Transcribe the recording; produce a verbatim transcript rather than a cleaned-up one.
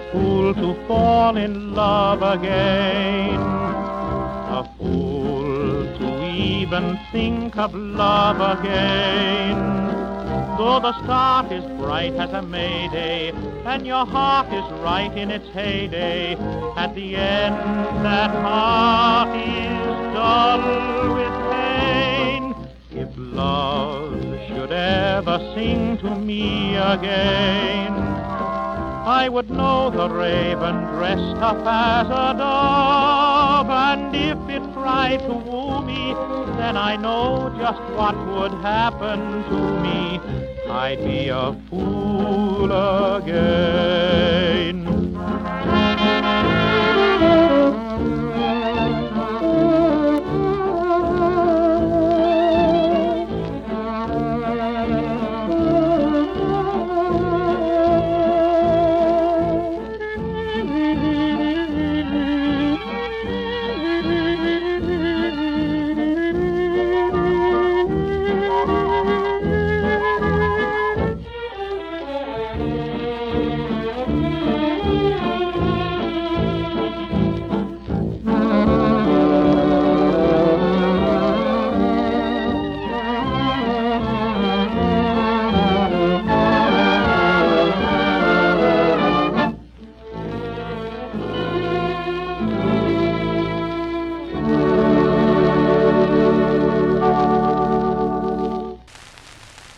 fool to fall in love again, a fool to even think of love again. Though the start is bright as a May Day, and your heart is right in its heyday, at the end that heart is dull with pain. If love should ever sing to me again, I would know the raven dressed up as a dove, and if it tried to woo me, then I know just what would happen to me. I'd be a fool again.